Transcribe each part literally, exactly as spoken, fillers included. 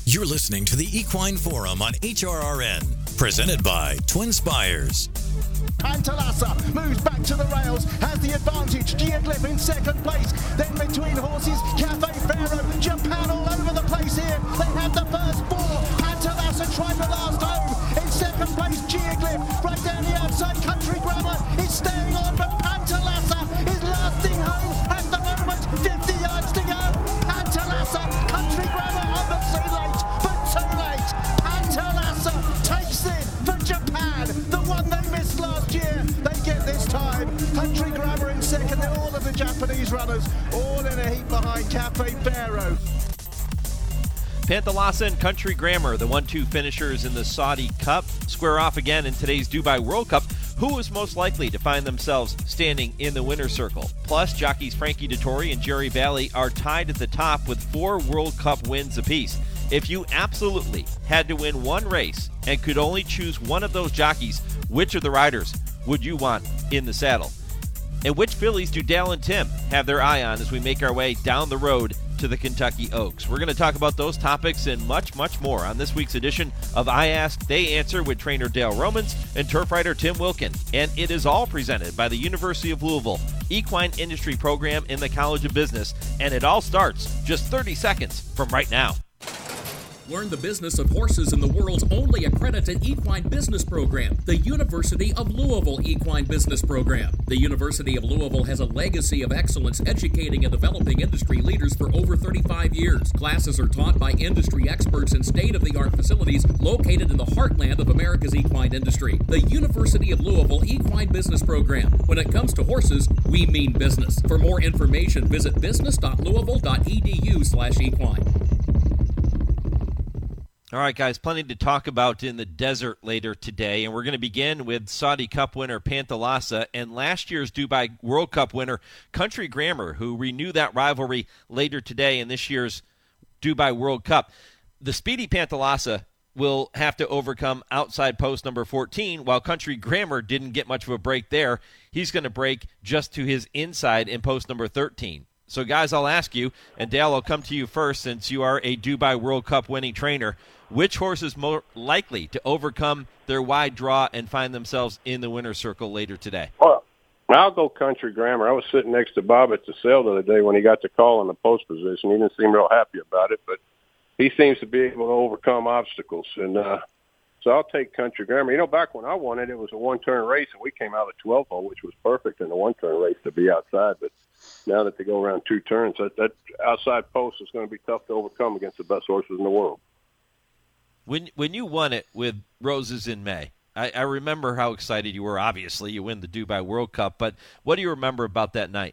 You're listening to the Equine Forum on H R R N, presented by Twin Spires. Pantalassa moves back to the rails, has the advantage. Geoglyph in second place. Then between horses, Cafe Pharaoh, Japan all over the place here. They have the first four. Pantalassa tried the last home. In second place, Geoglyph. Right down the outside, Country Grammar is staying on, but Pantalassa is lasting home at the moment. fifty yards to go. Pantalassa, Country Grammar on the sea late, but too late. Pantalassa takes it for Japan, the one they missed last year. They get this time. Country Grammar in second, and all of the Japanese runners all in a heap behind Cafe Pharaoh. Pantalassa and Country Grammar, the one two finishers in the Saudi Cup, square off again in today's Dubai World Cup. Who is most likely to find themselves standing in the winner's circle? Plus, jockeys Frankie Dettori and Jerry Valley are tied at the top with four World Cup wins apiece. If you absolutely had to win one race and could only choose one of those jockeys, which of the riders would you want in the saddle? And which fillies do Dale and Tim have their eye on as we make our way down the road to the Kentucky Oaks? We're going to talk about those topics and much, much more on this week's edition of I Ask, They Answer with trainer Dale Romans and turf rider Tim Wilkin. And it is all presented by the University of Louisville Equine Industry Program in the College of Business. And it all starts just thirty seconds from right now. Learn the business of horses in the world's only accredited equine business program, the University of Louisville Equine Business Program. The University of Louisville has a legacy of excellence educating and developing industry leaders for over thirty-five years. Classes are taught by industry experts in state-of-the-art facilities located in the heartland of America's equine industry. The University of Louisville Equine Business Program. When it comes to horses, we mean business. For more information, visit business.louisville.edu slash equine. All right, guys, plenty to talk about in the desert later today, and we're going to begin with Saudi Cup winner Pantalassa and last year's Dubai World Cup winner Country Grammar, who renew that rivalry later today in this year's Dubai World Cup. The speedy Pantalassa will have to overcome outside post number fourteen, while Country Grammar didn't get much of a break there. He's going to break just to his inside in post number thirteen. So, guys, I'll ask you, and Dale, I'll come to you first since you are a Dubai World Cup winning trainer. Which horse is more likely to overcome their wide draw and find themselves in the winner's circle later today? Well, I'll go Country Grammar. I was sitting next to Bob at the sale the other day when he got the call in the post position. He didn't seem real happy about it, but he seems to be able to overcome obstacles. And uh, so I'll take Country Grammar. You know, back when I won it, it was a one-turn race, and we came out at twelve hole, which was perfect in a one-turn race to be outside. But now that they go around two turns, that, that outside post is going to be tough to overcome against the best horses in the world. When when you won it with Roses in May, I, I remember how excited you were. Obviously, you win the Dubai World Cup, but what do you remember about that night?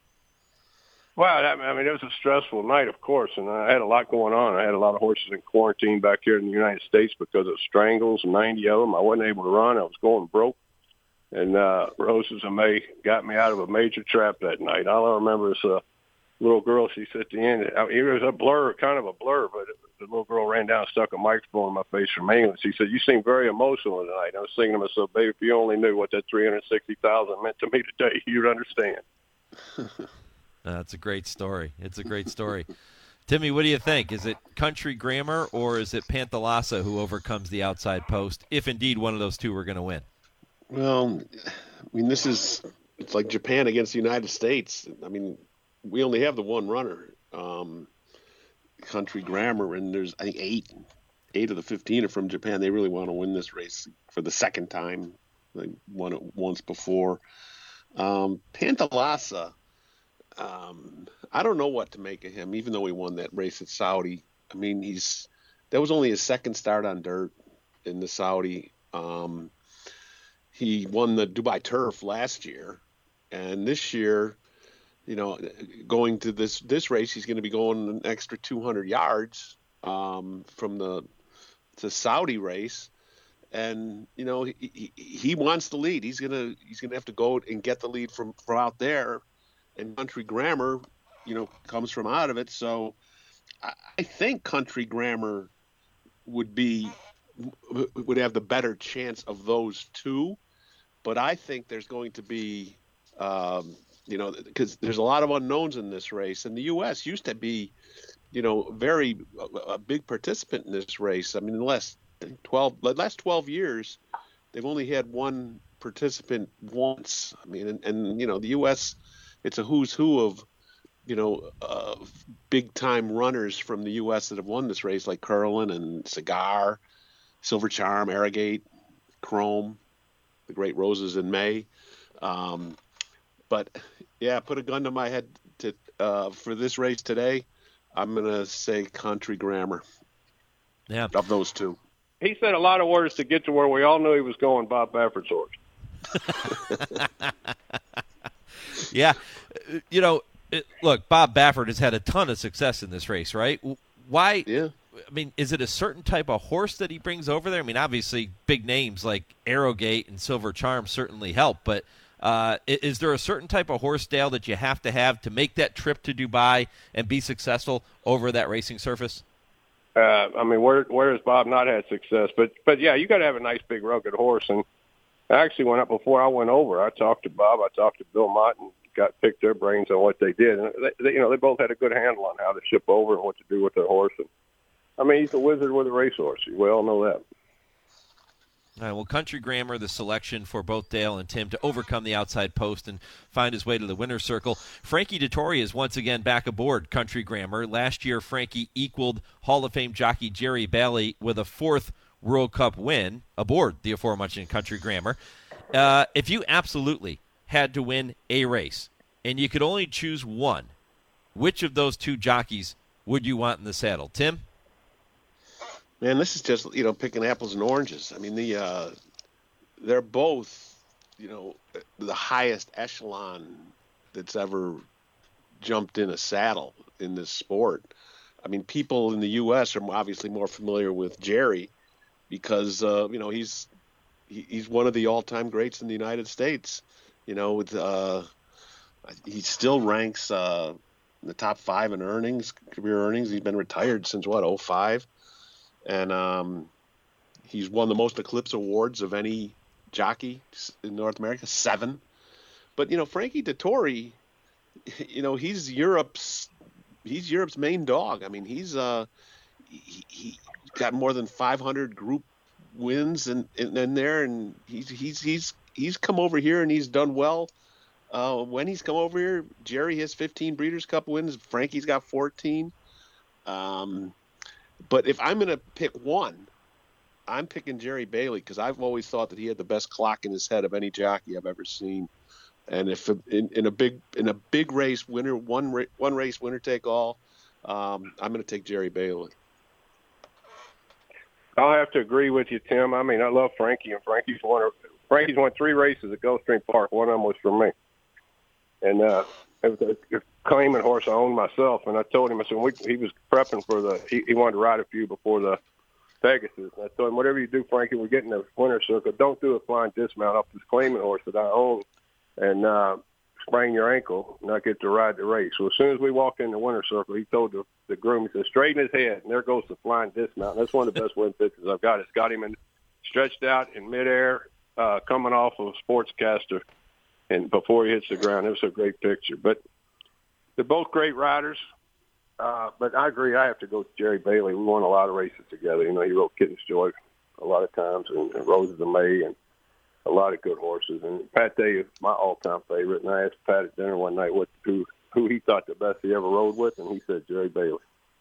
Well, I mean, it was a stressful night, of course, and I had a lot going on. I had a lot of horses in quarantine back here in the United States because of strangles, ninety of them. I wasn't able to run. I was going broke, and uh, Roses in May got me out of a major trap that night. All I remember is a little girl, she said at the end, I mean, it was a blur, kind of a blur, but the little girl ran down and stuck a microphone in my face from England. She said, "You seem very emotional tonight." I was thinking to myself, "Baby, if you only knew what that three hundred sixty thousand meant to me today, you'd understand." That's a great story. It's a great story. Timmy, what do you think? Is it Country Grammar or is it Pantalassa who overcomes the outside post, if indeed one of those two are going to win? Well, I mean, this is – it's like Japan against the United States. I mean, we only have the one runner, um, Country Grammar, and there's, I think, eight. Eight of the fifteen are from Japan. They really want to win this race for the second time. They won it once before. Um, Pantalassa – Um, I don't know what to make of him, even though he won that race at Saudi. I mean, he's that was only his second start on dirt in the Saudi. Um, he won the Dubai Turf last year, and this year, you know, going to this this race, he's going to be going an extra two hundred yards um, from the the Saudi race. And you know, he, he, he wants the lead. He's gonna he's gonna have to go and get the lead from, from out there. And Country Grammar, you know, comes from out of it. So I, I think Country Grammar would be would have the better chance of those two. But I think there's going to be, um, you know, because there's a lot of unknowns in this race. And the U S used to be you know, very a, a big participant in this race. I mean, in the last twelve, the last twelve years, they've only had one participant once. I mean, and, and you know, the U S, it's a who's who of, you know, uh, big time runners from the U S that have won this race, like Curlin and Cigar, Silver Charm, Arrogate, Chrome, the Great Roses in May. Um, but yeah, put a gun to my head to uh, for this race today. I'm gonna say Country Grammar. Yeah, of those two. He said a lot of words to get to where we all knew he was going. Bob Baffert's horse. Yeah, you know, it, look, Bob Baffert has had a ton of success in this race, right? Why? Yeah. I mean, is it a certain type of horse that he brings over there? I mean, obviously, big names like Arrogate and Silver Charm certainly help, but uh, is there a certain type of horse, Dale, that you have to have to make that trip to Dubai and be successful over that racing surface? Uh, I mean, where where has Bob not had success? But but yeah, you got to have a nice big rugged horse. And I actually went up before I went over. I talked to Bob. I talked to Bill Mott and got picked their brains on what they did. And they, they, you know, they both had a good handle on how to ship over and what to do with their horse. And I mean, he's a wizard with a racehorse. We all know that. All right, well, Country Grammar, the selection for both Dale and Tim to overcome the outside post and find his way to the winner's circle. Frankie Dettori is once again back aboard Country Grammar. Last year, Frankie equaled Hall of Fame jockey Jerry Bailey with a fourth World Cup win aboard the aforementioned Country Grammar. Uh, if you absolutely had to win a race and you could only choose one, which of those two jockeys would you want in the saddle? Tim? Man, this is just, you know, picking apples and oranges. I mean, the uh, they're both, you know, the highest echelon that's ever jumped in a saddle in this sport. I mean, people in the U S are obviously more familiar with Jerry because, uh, you know, he's he, he's one of the all-time greats in the United States. You know, with uh, he still ranks uh, in the top five in earnings, career earnings. He's been retired since, what, oh five? And um, he's won the most Eclipse awards of any jockey in North America, seven. But, you know, Frankie Dettori, you know, he's Europe's he's Europe's main dog. I mean, he's uh, he, he got more than five hundred group wins in, in, in there, and he's he's he's he's come over here and he's done well. Uh, when he's come over here, Jerry has fifteen Breeders' Cup wins. Frankie's got fourteen. Um, But if I'm going to pick one, I'm picking Jerry Bailey because I've always thought that he had the best clock in his head of any jockey I've ever seen. And if in, in a big in a big race, winner one ra- one race, winner take all, um, I'm going to take Jerry Bailey. I'll have to agree with you, Tim. I mean, I love Frankie, and Frankie's won. Frankie's won three races at Gulfstream Park. One of them was for me, and uh, it was a claiming horse I owned myself. And I told him, I said, we, he was prepping for the. He, he wanted to ride a few before the Pegasus. And I told him, whatever you do, Frankie, we're getting the winner's circle. Don't do a flying dismount off this claiming horse that I own, and uh, sprain your ankle, not get to ride the race. So as soon as we walked in the winner's circle, he told the, the groom, he said, straighten his head, and there goes the flying dismount. And that's one of the best win pictures I've got. It's got him in, stretched out in midair, uh, coming off of a sportscaster, and before he hits the ground. It was a great picture. But they're both great riders. Uh, but I agree, I have to go with Jerry Bailey. We won a lot of races together. You know, he rode Kitten's Joy a lot of times, and, and Roses of May, and a lot of good horses. And Pat Day is my all-time favorite. And I asked Pat at dinner one night what who who he thought the best he ever rode with, and he said Jerry Bailey.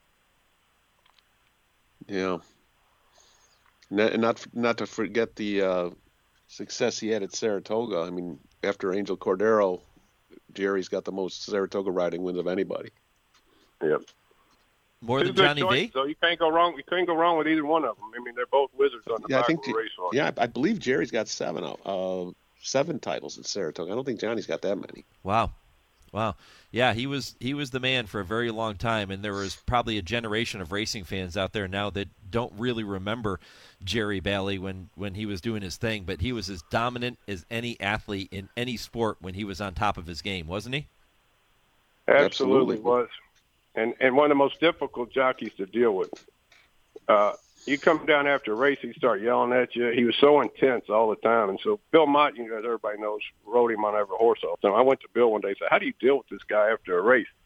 Yeah. And not not to forget the uh, success he had at Saratoga. I mean, after Angel Cordero, Jerry's got the most Saratoga riding wins of anybody. Yep. More Two than Johnny choices, V? So you can't go wrong. You can't go wrong with either one of them. I mean, they're both wizards on the Yeah, I back think. of the race horse. Yeah, I believe Jerry's got seven. Uh, seven titles at Saratoga. I don't think Johnny's got that many. Wow. Wow. Yeah, he was he was the man for a very long time, and there was probably a generation of racing fans out there now that don't really remember Jerry Bailey when, when he was doing his thing, but he was as dominant as any athlete in any sport when he was on top of his game, wasn't he? Absolutely, Absolutely. was. And and one of the most difficult jockeys to deal with. Uh, you come down after a race, he start yelling at you. He was so intense all the time. And so Bill Mott, you know, as everybody knows, rode him on every horse all the time. I went to Bill one day and said, how do you deal with this guy after a race?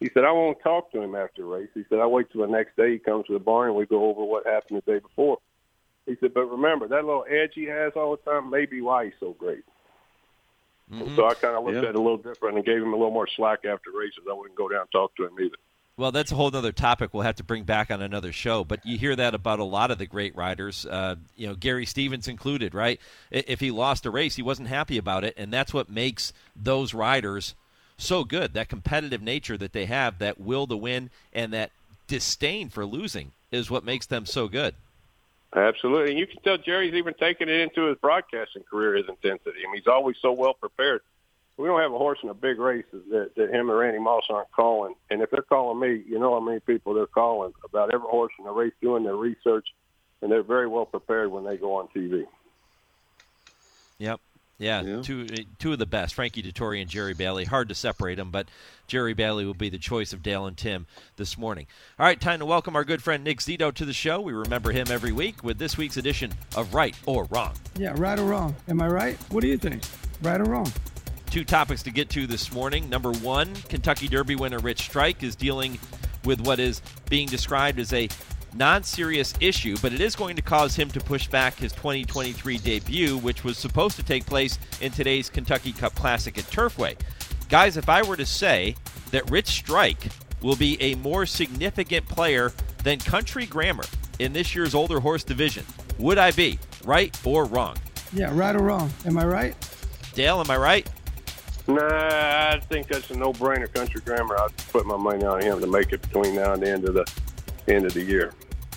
He said, I won't talk to him after the race. He said, I wait till the next day he comes to the barn and we go over what happened the day before. He said, but remember, that little edge he has all the time may be why he's so great. Mm-hmm. So I kind of looked yeah. at it a little different and gave him a little more slack after races. I wouldn't go down and talk to him either. Well, that's a whole other topic we'll have to bring back on another show. But you hear that about a lot of the great riders, uh, you know, Gary Stevens included, right? If he lost a race, he wasn't happy about it, and that's what makes those riders so good, that competitive nature that they have, that will to win, and that disdain for losing is what makes them so good. Absolutely. And you can tell Jerry's even taking it into his broadcasting career, his intensity. I mean, he's always so well prepared. We don't have a horse in a big race that, that him and Randy Moss aren't calling. And if they're calling me, you know how many people they're calling about every horse in the race, doing their research, and they're very well prepared when they go on T V. Yep. Yeah, yeah. Two, two of the best, Frankie Dettori and Jerry Bailey. Hard to separate them, but Jerry Bailey will be the choice of Dale and Tim this morning. All right, time to welcome our good friend Nick Zito to the show. We remember him every week with this week's edition of Right or Wrong. Yeah, right or wrong. Am I right? What do you think? Right or wrong? Two topics to get to this morning. Number one, Kentucky Derby winner Rich Strike is dealing with what is being described as a non-serious issue, but it is going to cause him to push back his twenty twenty-three debut, which was supposed to take place in today's Kentucky Cup Classic at Turfway. Guys, if I were to say that Rich Strike will be a more significant player than Country Grammar in this year's older horse division, would I be right or wrong? Yeah, right or wrong. Am I right? Dale, am I right? Nah, I think that's a no-brainer. Country Grammar, I'd put my money on him to make it between now and the end of the end of the year.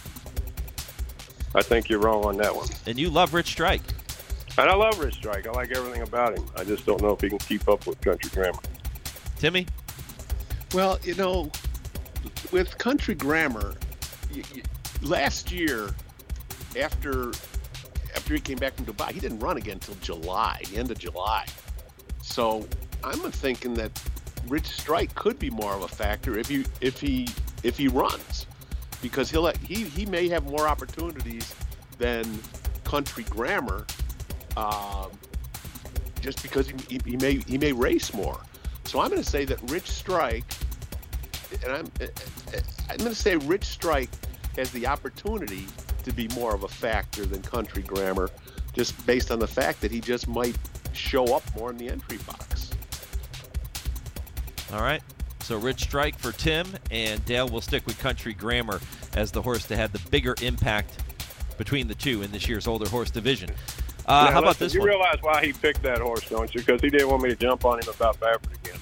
I think you're wrong on that one. And you love Rich Strike. And I love Rich Strike. I like everything about him. I just don't know if he can keep up with Country Grammar. Timmy? Well, you know, with Country Grammar, you, you, last year, after after he came back from Dubai, he didn't run again until July, the end of July. So I'm thinking that Rich Strike could be more of a factor if he if he if he runs, because he'll he he may have more opportunities than Country Grammar, um, just because he, he may he may race more. So I'm going to say that Rich Strike, and I'm I'm going to say Rich Strike has the opportunity to be more of a factor than Country Grammar, just based on the fact that he just might show up more in the entry box. All right. So Rich Strike for Tim, and Dale will stick with Country Grammar as the horse to have the bigger impact between the two in this year's older horse division. Uh, now, how about listen, this you one? You realize why he picked that horse, don't you? Because he didn't want me to jump on him about Baffert again.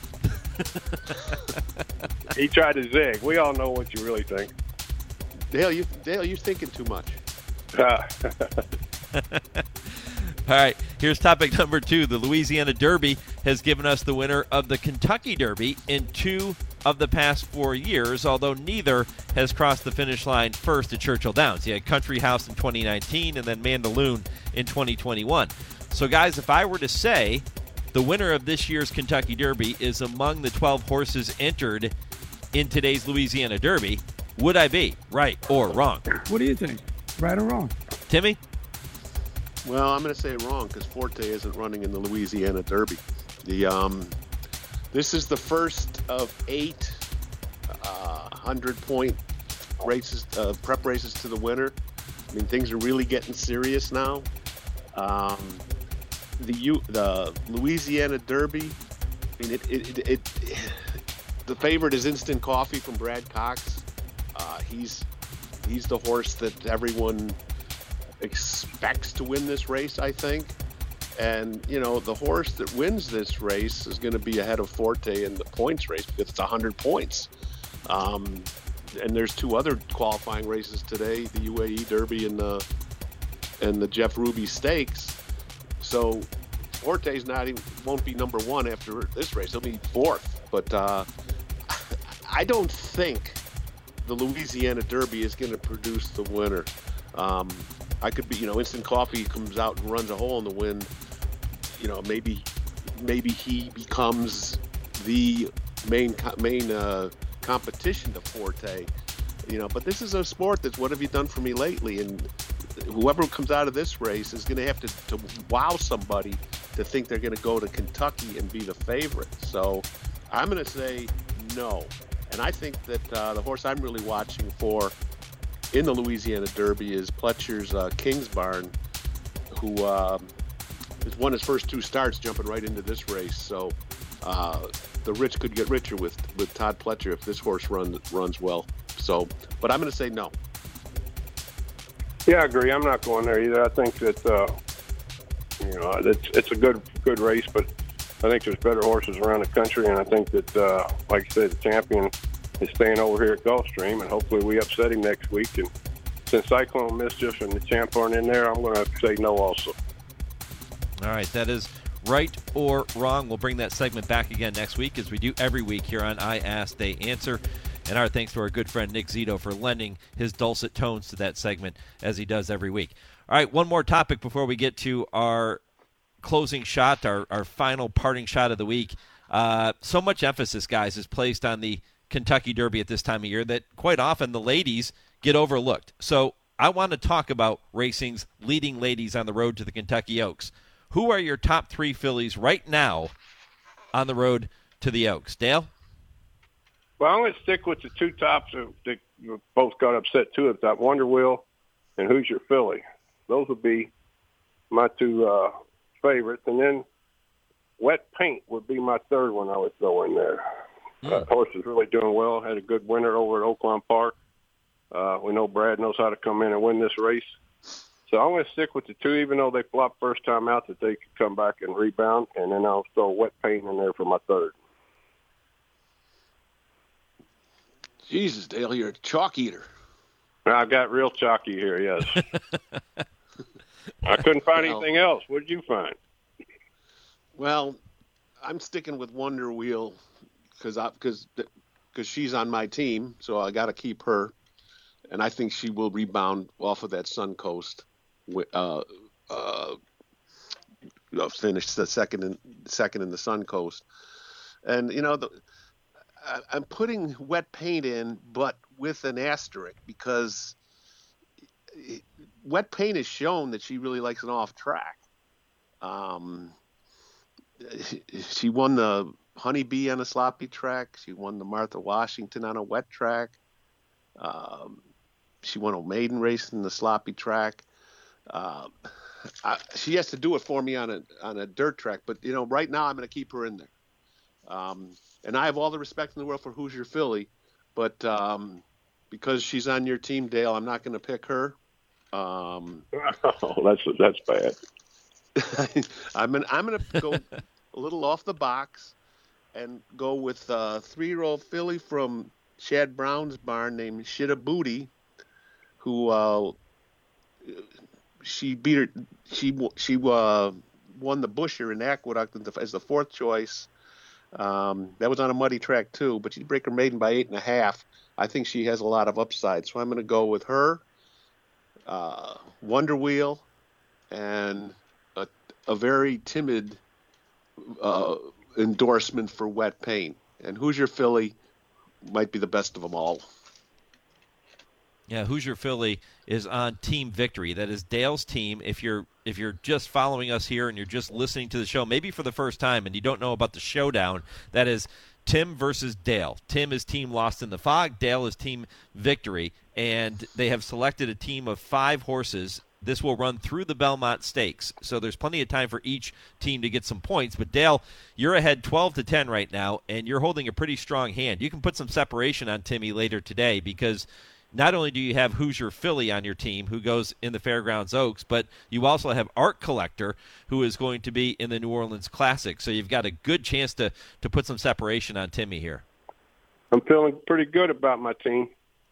He tried to zig. We all know what you really think. Dale, you Dale, you're thinking too much. All right, here's topic number two. The Louisiana Derby has given us the winner of the Kentucky Derby in two of the past four years, although neither has crossed the finish line first at Churchill Downs. You had Country House in twenty nineteen and then Mandaloun in twenty twenty-one. So, guys, if I were to say the winner of this year's Kentucky Derby is among the twelve horses entered in today's Louisiana Derby, would I be right or wrong? What do you think? Right or wrong? Timmy? Well, I'm going to say wrong because Forte isn't running in the Louisiana Derby. The um, this is the first of eight uh, hundred-point races, uh, prep races to the winner. I mean, things are really getting serious now. Um, the U, the Louisiana Derby. I mean, it, it, it, it the favorite is Instant Coffee from Brad Cox. Uh, he's he's the horse that everyone expects to win this race, I think. And, you know, the horse that wins this race is going to be ahead of Forte in the points race because it's one hundred points. Um, and there's two other qualifying races today, the U A E Derby and the and the Jeff Ruby Stakes. So Forte's not even, won't be number one after this race. He'll be fourth. But uh, I don't think the Louisiana Derby is going to produce the winner. Um, I could be, you know, Instant Coffee comes out and runs a hole in the wind. You know, maybe, maybe he becomes the main main uh, competition to Forte. You know, but this is a sport that's what have you done for me lately? And whoever comes out of this race is going to have to to wow somebody to think they're going to go to Kentucky and be the favorite. So I'm going to say no. And I think that uh, the horse I'm really watching for in the Louisiana Derby is Pletcher's uh, King's Barn, who uh, has won his first two starts jumping right into this race. So uh, the rich could get richer with, with Todd Pletcher if this horse run, runs well. So, but I'm going to say no. Yeah, I agree. I'm not going there either. I think that uh, you know it's it's a good good race, but I think there's better horses around the country, and I think that, uh, like you said, the champion is staying over here at Gulfstream, and hopefully we upset him next week. And since Cyclone Mischief and the champ aren't in there, I'm going to say no also. All right, that is right or wrong. We'll bring that segment back again next week, as we do every week here on I Ask, They Answer. And our thanks to our good friend Nick Zito for lending his dulcet tones to that segment, as he does every week. All right, one more topic before we get to our closing shot, our, our final parting shot of the week. Uh, so much emphasis, guys, is placed on the Kentucky Derby at this time of year that quite often the ladies get overlooked. So I want to talk about racing's leading ladies on the road to the Kentucky Oaks. Who are your top three fillies right now on the road to the Oaks? Dale? Well, I'm going to stick with the two tops that both got upset too at that, Wonder Wheel and Who's Your Filly. Those would be my two uh, favorites. And then Wet Paint would be my third one I would throw in there. Mm. Uh, horse is really doing well. Had a good winner over at Oaklawn Park. Uh, we know Brad knows how to come in and win this race. So I'm going to stick with the two, even though they flopped first time out, that they could come back and rebound. And then I'll throw Wet Paint in there for my third. Jesus, Dale, you're a chalk eater. I got real chalky here, yes. I couldn't find well, anything else. What did you find? Well, I'm sticking with Wonder Wheel because because because she's on my team, so I got to keep her, and I think she will rebound off of that Suncoast. Uh, uh, finish the second in second in the Suncoast, and you know the. I'm putting Wet Paint in, but with an asterisk, because Wet Paint has shown that she really likes an off track. Um, she won the Honeybee on a sloppy track. She won the Martha Washington on a wet track. Um, she won a maiden race in the sloppy track. Uh, I, she has to do it for me on a on a dirt track, but you know, right now I'm going to keep her in there. Um, and I have all the respect in the world for Who's Your Filly, but um, because she's on your team, Dale, I'm not going to pick her. Um, oh, that's that's bad. I'm gonna, I'm going to go a little off the box and go with a three-year-old filly from Chad Brown's barn named Shitta Booty, who uh, she beat her. She she uh, won the Busher in Aqueduct as the fourth choice. Um, that was on a muddy track too, but she'd break her maiden by eight and a half. I think she has a lot of upside, so I'm going to go with her, uh, Wonder Wheel, and a, a very timid uh, endorsement for Wet Paint. And Who's Your Filly might be the best of them all. Yeah, Who's Your Filly is on Team Victory. That is Dale's team. If you're if you're just following us here and you're just listening to the show, maybe for the first time, and you don't know about the showdown, that is Tim versus Dale. Tim is Team Lost in the Fog. Dale is Team Victory. And they have selected a team of five horses. This will run through the Belmont Stakes, so there's plenty of time for each team to get some points. But, Dale, you're ahead twelve to ten right now, and you're holding a pretty strong hand. You can put some separation on Timmy later today, because not only do you have Who's Your Filly on your team, who goes in the Fairgrounds Oaks, but you also have Art Collector, who is going to be in the New Orleans Classic. So you've got a good chance to, to put some separation on Timmy here. I'm feeling pretty good about my team.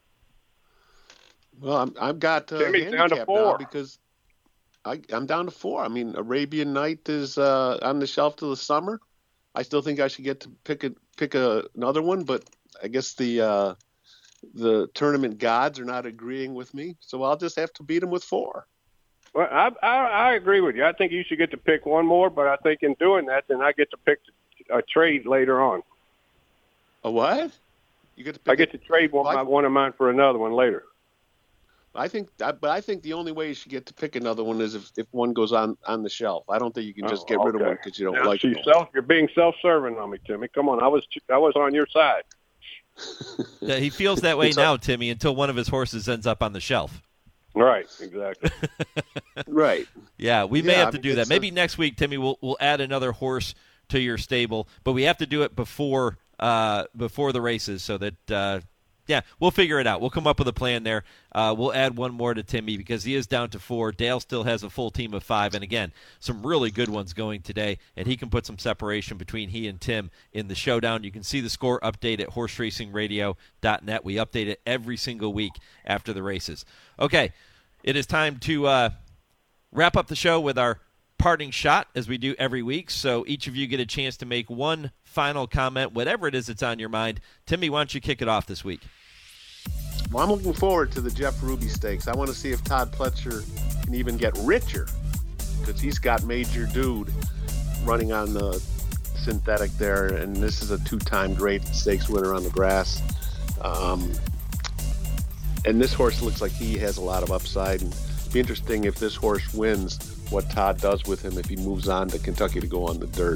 Well, I'm, I've got uh, Timmy's down to four because I, I'm down to four. I mean, Arabian Night is uh, on the shelf till the summer. I still think I should get to pick a, pick a, another one, but I guess the uh, the tournament gods are not agreeing with me, so I'll just have to beat them with four. Well, I, I, I agree with you. I think you should get to pick one more, but I think in doing that, then I get to pick a trade later on. A what? You get to pick I get to trade one, well, one of mine for another one later. I think, but I think the only way you should get to pick another one is if, if one goes on, on the shelf. I don't think you can just oh, get okay. rid of one because you don't now, like it. Self, you're being self-serving on me, Timmy. Come on, I was I was on your side. Yeah, he feels that way It's now, a- Timmy, until one of his horses ends up on the shelf. Right, exactly. Right. Yeah, we may Yeah, have I to mean, do that. it's Maybe a- next week, Timmy, we'll we'll add another horse to your stable, but we have to do it before uh, before the races so that uh, yeah, we'll figure it out. We'll come up with a plan there. Uh, we'll add one more to Timmy because he is down to four. Dale still has a full team of five, and again, some really good ones going today, and he can put some separation between he and Tim in the showdown. You can see the score update at horse racing radio dot net. We update it every single week after the races. Okay, it is time to uh, wrap up the show with our parting shot, as we do every week. So each of you get a chance to make one final comment, whatever it is that's on your mind. Timmy, why don't you kick it off this week? Well, I'm looking forward to the Jeff Ruby Stakes. I want to see if Todd Pletcher can even get richer, because he's got Major Dude running on the synthetic there, and this is a two-time great stakes winner on the grass. Um, and this horse looks like he has a lot of upside. And it'd be interesting if this horse wins, what Todd does with him if he moves on to Kentucky to go on the dirt.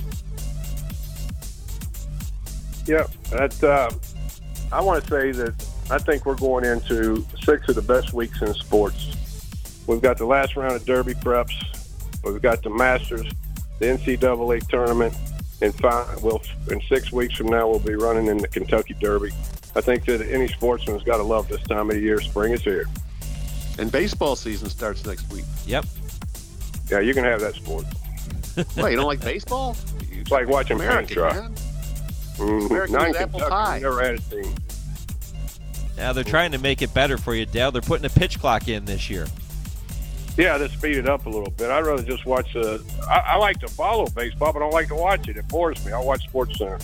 Yeah, that, uh, I want to say that I think we're going into six of the best weeks in sports. We've got the last round of Derby preps. We've got the Masters, the N C double A tournament, and five, we'll, in six weeks from now we'll be running in the Kentucky Derby. I think that any sportsman's got to love this time of the year. Spring is here. And baseball season starts next week. Yep. Yeah, you can have that sport. What, you don't like baseball? It's like watching paint American, dry. man. Mm-hmm. American Not in is apple Kentucky, pie. we never had a team. Now they're trying to make it better for you, Dale. They're putting a pitch clock in this year. Yeah, to speed it up a little bit. I'd rather just watch the. I, I like to follow baseball, but I don't like to watch it. It bores me. I watch Sports Center.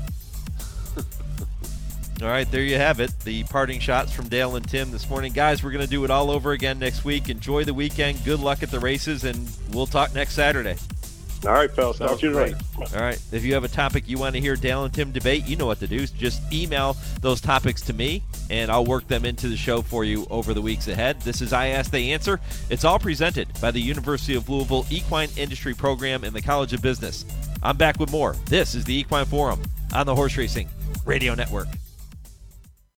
All right, there you have it. The parting shots from Dale and Tim this morning. Guys, we're going to do it all over again next week. Enjoy the weekend. Good luck at the races, and we'll talk next Saturday. All right, fellas. Talk Sounds to you great. later. All right. If you have a topic you want to hear Dale and Tim debate, you know what to do. Just email those topics to me, and I'll work them into the show for you over the weeks ahead. This is I Ask, They Answer. It's all presented by the University of Louisville Equine Industry Program and the College of Business. I'm back with more. This is the Equine Forum on the Horse Racing Radio Network.